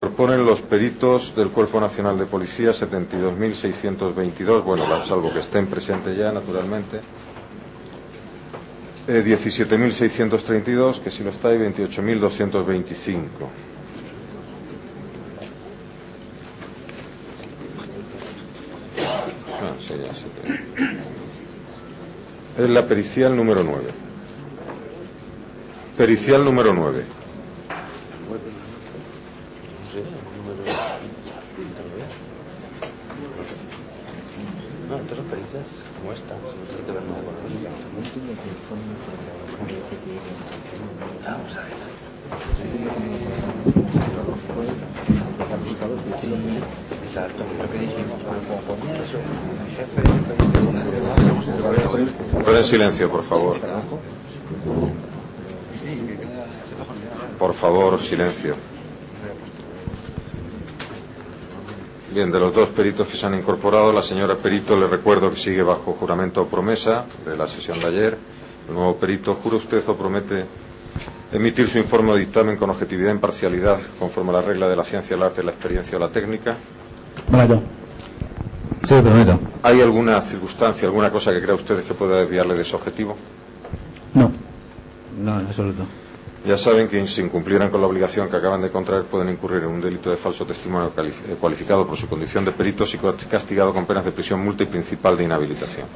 Proponen los peritos del Cuerpo Nacional de Policía 72.622, bueno, salvo que estén presentes ya, naturalmente. 17.632, que si lo está, y 28.225. Sí, ya se tiene. Es la pericial número 9. Pericial número 9. No, entonces pericias como esta, no tiene que ver nada con la. Vamos a ver. Exacto, lo que dijimos, como ponía eso, mi jefe, Pueden silencio, por favor. Por favor, silencio. Bien, de los dos peritos que se han incorporado, la señora perito le recuerdo que sigue bajo juramento o promesa de la sesión de ayer. El nuevo perito, ¿jura usted o promete emitir su informe o dictamen con objetividad e imparcialidad conforme a la regla de la ciencia, el arte, la experiencia o la técnica? Prometo. Sí, prometo. ¿Hay alguna circunstancia, alguna cosa que crea ustedes que pueda desviarle de ese objetivo? No, en absoluto. Ya saben que si incumplieran con la obligación que acaban de contraer pueden incurrir en un delito de falso testimonio cualificado por su condición de peritos y castigado con penas de prisión, multa y principal de inhabilitación.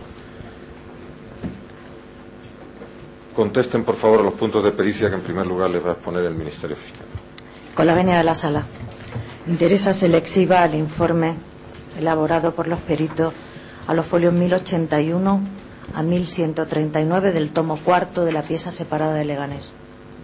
Contesten, por favor, a los puntos de pericia que en primer lugar les va a exponer el Ministerio Fiscal. Con la venia de la sala. Interesa se le exhiba el informe elaborado por los peritos a los folios 1081 a 1139 del tomo cuarto de la pieza separada de Leganés.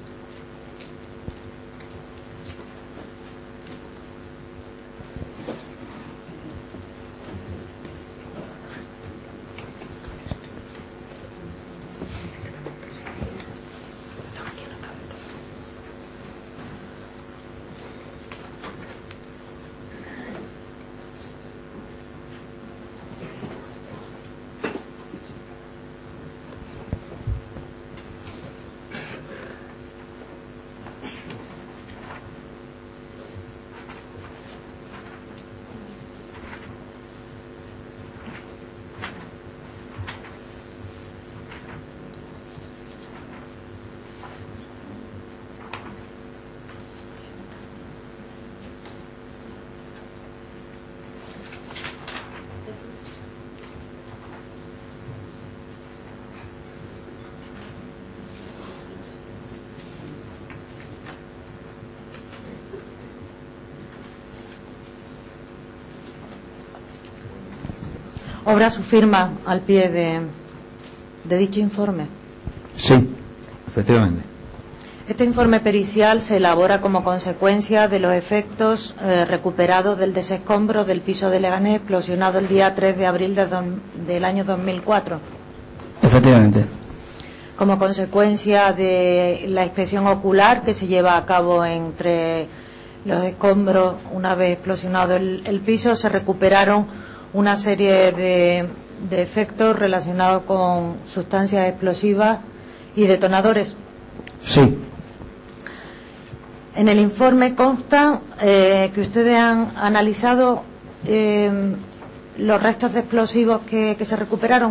¿Obra su firma al pie de dicho informe? Sí, efectivamente. Este informe pericial se elabora como consecuencia de los efectos recuperados del desescombro del piso de Leganés explosionado el día 3 de abril del año 2004. Efectivamente. Como consecuencia de la inspección ocular que se lleva a cabo entre los escombros, una vez explosionado el piso, se recuperaron una serie de efectos relacionados con sustancias explosivas y detonadores. Sí. En el informe consta que ustedes han analizado los restos de explosivos que se recuperaron.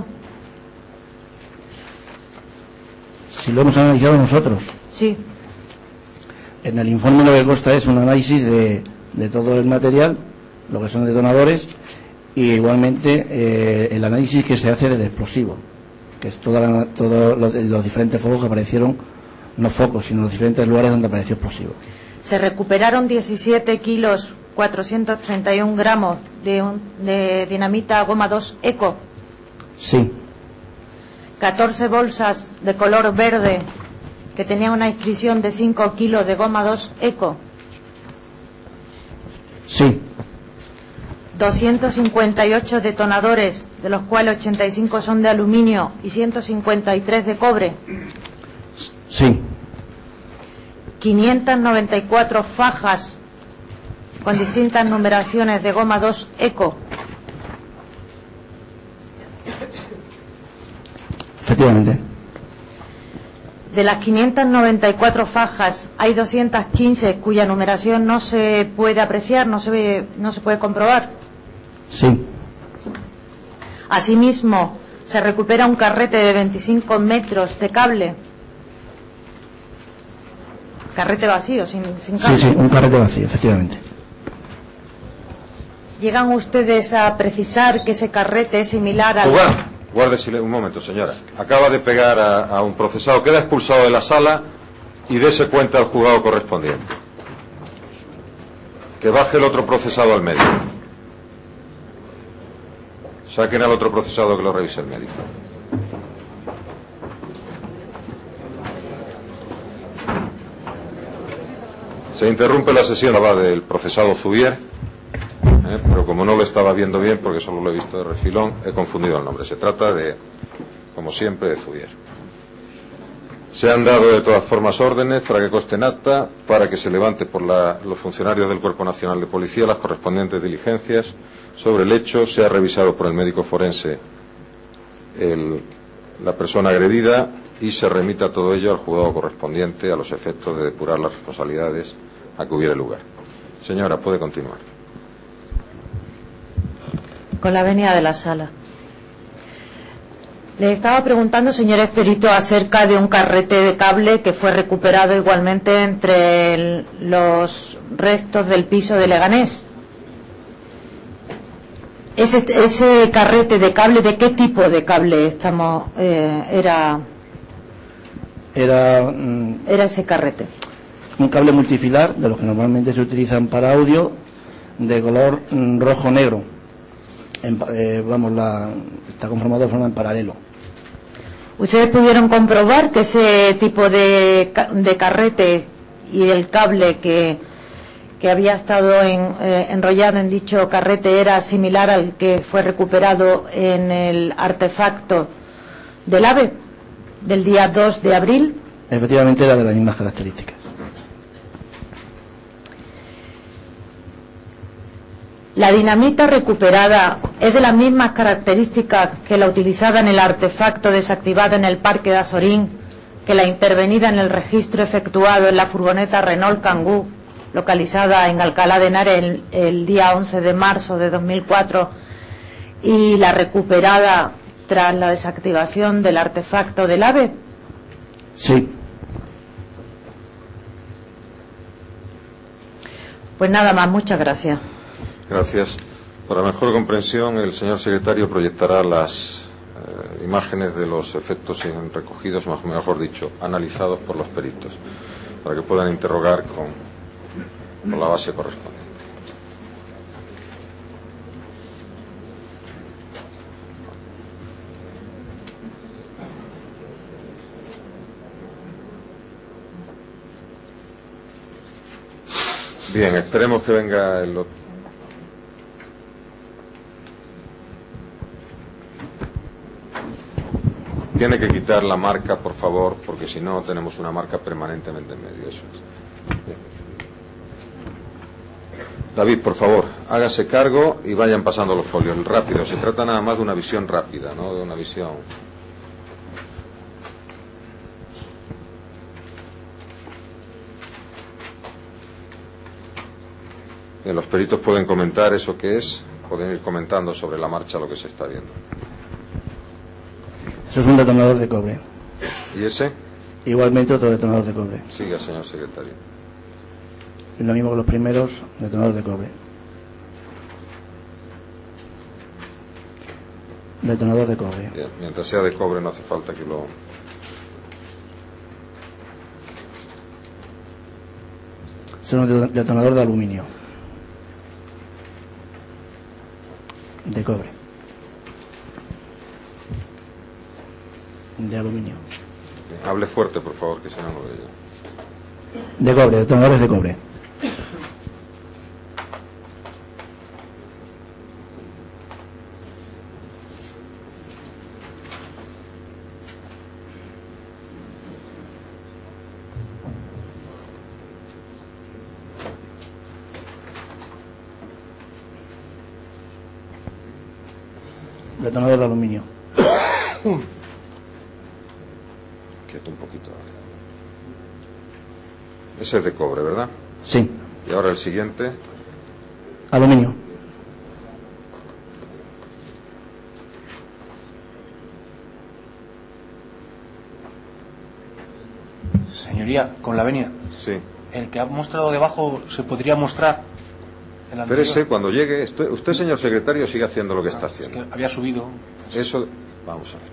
Si lo hemos analizado nosotros. Sí. En el informe lo que consta es un análisis de todo el material, lo que son detonadores, y igualmente el análisis que se hace del explosivo, que es todos los diferentes focos que aparecieron, no focos, sino los diferentes lugares donde apareció explosivo. Se recuperaron 17 kilos 431 gramos de dinamita goma 2 eco. Sí. 14 bolsas de color verde que tenían una inscripción de 5 kilos de goma 2 eco. Sí. 258 detonadores, de los cuales 85 son de aluminio y 153 de cobre. Sí. 594 fajas con distintas numeraciones de goma 2 eco. Efectivamente. de las 594 fajas hay 215 cuya numeración no se puede apreciar, no se puede comprobar. Sí. Asimismo, se recupera un carrete de 25 metros de cable. Carrete vacío, sin cable. Sí, un carrete vacío, efectivamente. ¿Llegan ustedes a precisar que ese carrete es similar al... Guárdese un momento, señora. Acaba de pegar a un procesado. Queda expulsado de la sala y dese cuenta al juzgado correspondiente. Que baje el otro procesado al médico. Saquen al otro procesado que lo revise el médico. Se interrumpe la sesión del procesado Zubier, pero como no lo estaba viendo bien, porque solo lo he visto de refilón, he confundido el nombre. Se trata de, como siempre, de Zubier. Se han dado de todas formas órdenes para que conste en acta, para que se levante por los funcionarios del Cuerpo Nacional de Policía las correspondientes diligencias sobre el hecho. Se ha revisado por el médico forense la persona agredida y se remita todo ello al juzgado correspondiente a los efectos de depurar las responsabilidades a que hubiere lugar. Señora, puede continuar. Con la venia de la sala. Le estaba preguntando, señor perito, acerca de un carrete de cable que fue recuperado igualmente entre los restos del piso de Leganés. Ese carrete de cable, ¿de qué tipo de cable era ese carrete? Un cable multifilar, de los que normalmente se utilizan para audio, de color rojo-negro. Está conformado de forma en paralelo. ¿Ustedes pudieron comprobar que ese tipo de carrete y el cable que había estado enrollado en dicho carrete era similar al que fue recuperado en el artefacto del AVE del día 2 de abril? Efectivamente, era de las mismas características. La dinamita recuperada es de las mismas características que la utilizada en el artefacto desactivado en el Parque de Azorín, que la intervenida en el registro efectuado en la furgoneta Renault Kangoo, localizada en Alcalá de Henares el día 11 de marzo de 2004, y la recuperada tras la desactivación del artefacto del AVE. Sí. Pues nada más, muchas gracias. Gracias. Para mejor comprensión, el señor secretario proyectará las imágenes de los efectos recogidos, mejor dicho, analizados por los peritos, para que puedan interrogar con la base correspondiente. Bien, esperemos que venga el otro. Tiene que quitar la marca, por favor, porque si no tenemos una marca permanentemente en medio. Eso es. Bien. David, por favor, hágase cargo y vayan pasando los folios rápido. Se trata nada más de una visión rápida, no de una visión. Bien, los peritos pueden comentar eso que es, pueden ir comentando sobre la marcha lo que se está viendo. Eso es un detonador de cobre. ¿Y ese? Igualmente otro detonador de cobre. Siga, señor secretario. Es lo mismo que los primeros, detonador de cobre. Detonador de cobre. Bien, mientras sea de cobre no hace falta que lo... Es un detonador de aluminio. De cobre. De aluminio. Hable fuerte, por favor, que si no lo veo yo. De cobre, detonadores de cobre. Detonador de aluminio. Quieto un poquito. Ese es de cobre, ¿verdad? Sí. Y ahora el siguiente. Aluminio. Señoría, con la venia. Sí. El que ha mostrado debajo se podría mostrar. El anterior. Espérese, cuando llegue. Usted, señor secretario, sigue haciendo lo que está haciendo. Es que había subido. Eso. Vamos a ver.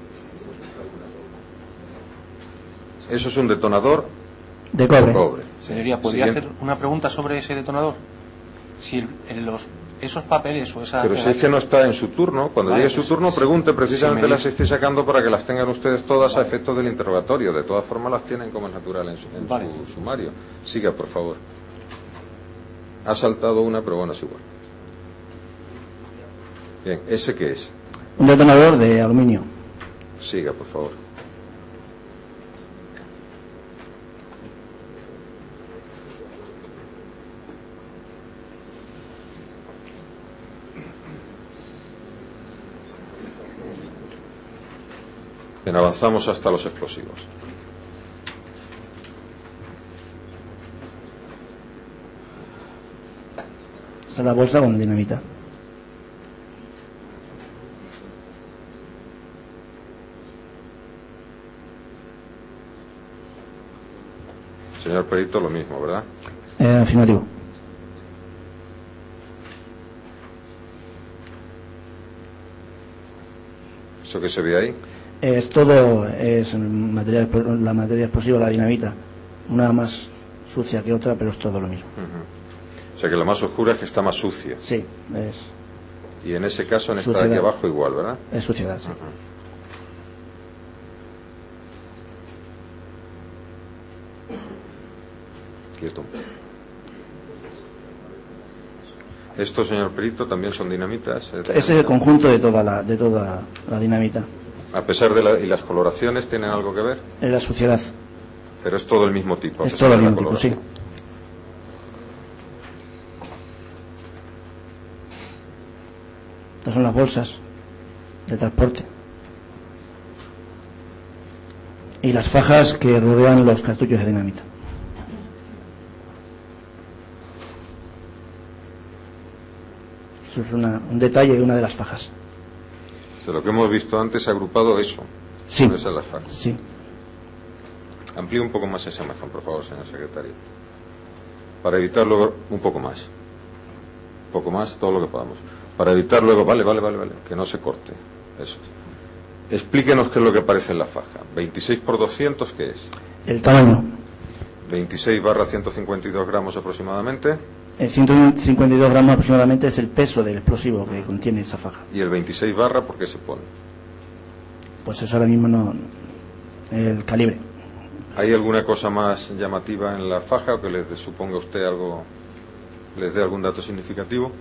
Eso es un detonador De cobre. de cobre. Señoría, ¿podría Siguiente. hacer una pregunta sobre ese detonador? Si esos papeles o esa... Pero si es que no está en su turno, cuando Vale, llegue su pues, turno, pregunte, precisamente si me las dice- estoy sacando para que las tengan ustedes todas a efectos del interrogatorio. De todas formas las tienen como es natural en Vale. su sumario. Siga, por favor. Ha saltado una, pero bueno, es igual. Bien, ¿ese qué es? Un detonador de aluminio. Siga, por favor. Bien, avanzamos hasta los explosivos. Esa es la bolsa con dinamita. Señor perito, lo mismo, ¿verdad? Afirmativo. ¿Eso que se ve ahí? Es todo, es material, la materia explosiva, la dinamita. Una más sucia que otra, pero es todo lo mismo. Ujú. O sea que la más oscura es que está más sucia. Sí, es Y en ese caso, en esta de Suciedad. aquí abajo, igual, ¿verdad? suciedad, sí. Ujú. Quieto. Estos, señor perito, también son dinamitas. Ese es el conjunto de toda la dinamita. A pesar y las coloraciones tienen algo que ver, Es la suciedad. pero es todo el mismo tipo. a Es pesar todo el de la mismo tipo, sí. coloración. Estas son las bolsas de transporte. Y las fajas que rodean los cartuchos de dinamita. Eso es un detalle de una de las fajas. De lo que hemos visto antes, agrupado eso. Sí. Esa es la faja. Sí. Amplíe un poco más esa imagen, por favor, señor secretario. Para evitar luego un poco más. Un poco más, todo lo que podamos. Para evitar luego, vale, que no se corte. Eso. Explíquenos qué es lo que aparece en la faja. 26 por 200, ¿qué es? El tamaño. 26/152 gramos aproximadamente. 152 gramos aproximadamente es el peso del explosivo que contiene esa faja. Y el 26 barra, ¿por qué se pone? Pues eso ahora mismo no. El calibre. ¿Hay alguna cosa más llamativa en la faja o que les suponga usted algo, les dé algún dato significativo?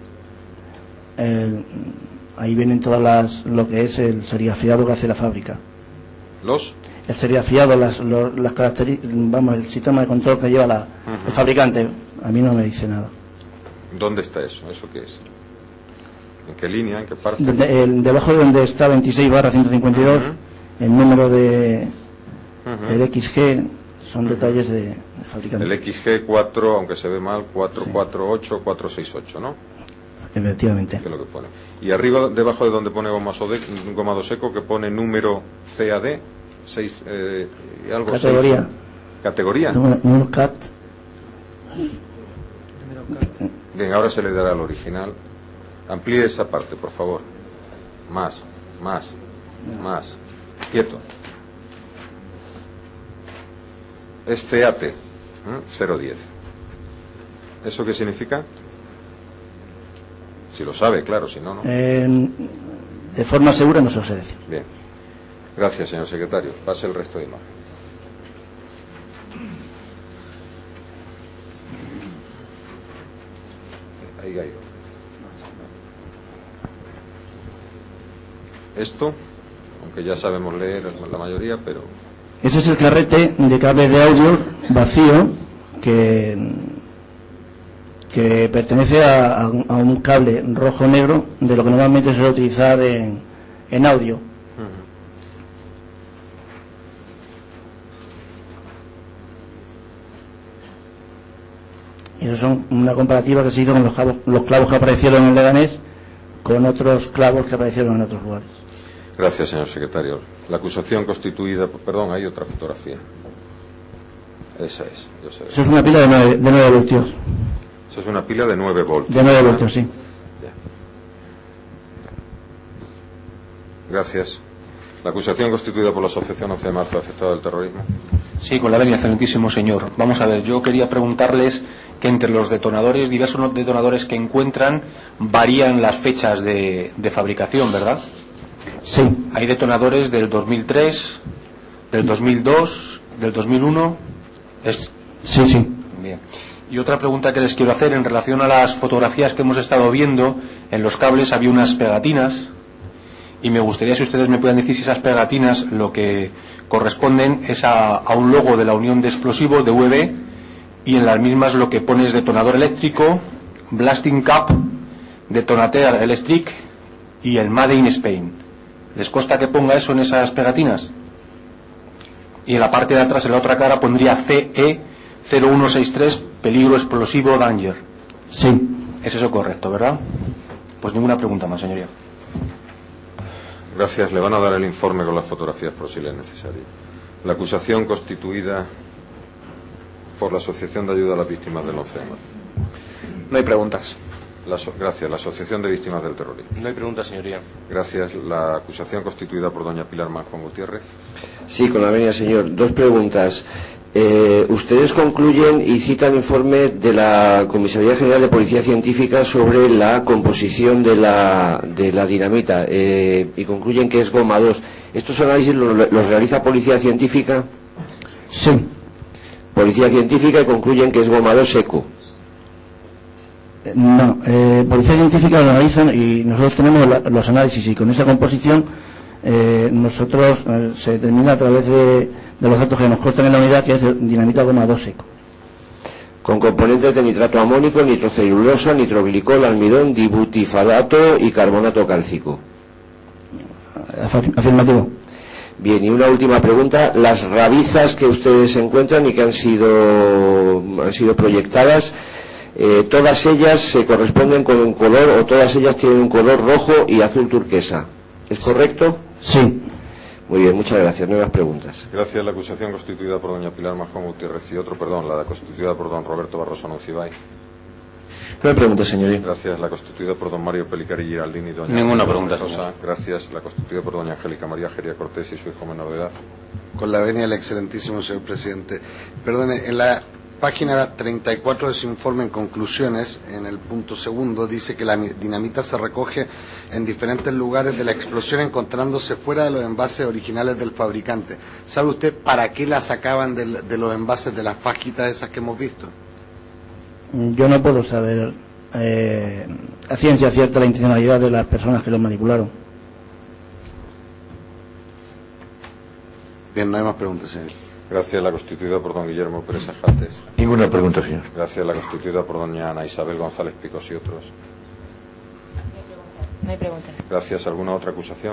Ahí vienen todas lo que es el serigrafiado que hace la fábrica. ¿Los? El serigrafiado, las características, vamos, el sistema de control que lleva el fabricante, a mí no me dice nada. ¿Dónde está eso? ¿Eso qué es? ¿En qué línea? ¿En qué parte? Debajo de donde está 26/152, el número de el XG son detalles de fabricante. El XG4, aunque se ve mal, 448, 468, ¿no? Efectivamente. Que es lo que pone. Y arriba, debajo de donde pone gomado seco, que pone número CAD, 6, algo. Categoría. 6. ¿Categoría? Número CAT. Bien, ahora se le dará al original. Amplíe esa parte, por favor. Más. Quieto. Es CAT, 010. ¿Eso qué significa? Si lo sabe, claro, si no, no. De forma segura no se lo sé decir. Bien. Gracias, señor secretario. Pase el resto de imagen. Ahí hay. Esto, aunque ya sabemos leer la mayoría, pero... Ese es el carrete de cable de audio vacío que pertenece a un cable rojo-negro de lo que normalmente se suele utilizar en audio. Y eso son una comparativa que se hizo con los clavos que aparecieron en Leganés con otros clavos que aparecieron en otros lugares. Gracias, señor secretario. La acusación constituida... Perdón, hay otra fotografía. Esa es. Yo sé. Eso es una pila de 9 voltios. Eso es una pila de 9 voltios. De 9 voltios, sí. Ya. Gracias. La acusación constituida por la Asociación 11 de Marzo afectada del terrorismo. Sí, con la venia, excelentísimo señor. Vamos a ver, yo quería preguntarles que entre los detonadores, diversos detonadores que encuentran, varían las fechas de fabricación, ¿verdad? Sí. Hay detonadores del 2003, del 2002, del 2001. Sí. Bien. Y otra pregunta que les quiero hacer en relación a las fotografías que hemos estado viendo, en los cables había unas pegatinas, y me gustaría si ustedes me puedan decir si esas pegatinas lo que corresponden es a un logo de la Unión de Explosivos de UEB, y en las mismas lo que pone es detonador eléctrico, blasting cap, detonateur electric y el Made in Spain. ¿Les consta que ponga eso en esas pegatinas? Y en la parte de atrás, en la otra cara, pondría CE 0163, peligro explosivo danger. Sí. ¿Es eso correcto, verdad? Pues ninguna pregunta más, señoría. Gracias. Le van a dar el informe con las fotografías por si le es necesario. La acusación constituida por la Asociación de Ayuda a las Víctimas del 11 de marzo. No hay preguntas. Gracias. La Asociación de Víctimas del Terrorismo. No hay preguntas, señoría. Gracias. La acusación constituida por doña Pilar Manjón Gutiérrez. Sí, con la venia, señor. Dos preguntas. Ustedes concluyen y citan informe de la Comisaría General de Policía Científica sobre la composición de la dinamita y concluyen que es goma 2. ¿Estos análisis los realiza Policía Científica? Sí. Policía Científica y concluyen que es goma 2 seco. No, Policía Científica lo analizan y nosotros tenemos los análisis, y con esa composición nosotros se determina a través de los datos que nos constan en la unidad que es dinamita goma 2 seco. Con componentes de nitrato amónico, nitrocelulosa, nitroglicol, almidón, dibutifalato y carbonato cálcico. Afirmativo. Bien, y una última pregunta. Las rabizas que ustedes encuentran y que han sido proyectadas, todas ellas se corresponden con un color, o todas ellas tienen un color rojo y azul turquesa. ¿Es correcto? Sí. Muy bien, muchas gracias. Nuevas preguntas. Gracias. La acusación constituida por doña Pilar Manjón Gutiérrez y la constituida por don Roberto Barroso Noncibay. No hay preguntas, señoría. Gracias. La constituida por don Mario Pelicari Giraldini y doña... Ninguna pregunta, Rosa. Gracias. La constituida por doña Angélica María Geria Cortés y su hijo menor de edad. Con la venia del excelentísimo señor presidente. Perdone, en la página 34 de su informe, en conclusiones, en el punto segundo, dice que la dinamita se recoge en diferentes lugares de la explosión, encontrándose fuera de los envases originales del fabricante. ¿Sabe usted para qué la sacaban de los envases de las fajitas esas que hemos visto? Yo no puedo saber a ciencia cierta la intencionalidad de las personas que lo manipularon. Bien, no hay más preguntas, señor. Gracias. La constituida por don Guillermo Pérez Ajates. Ninguna pregunta, señor. Gracias. La constituida por doña Ana Isabel González Picos y otros. No hay preguntas. Gracias. ¿Alguna otra acusación?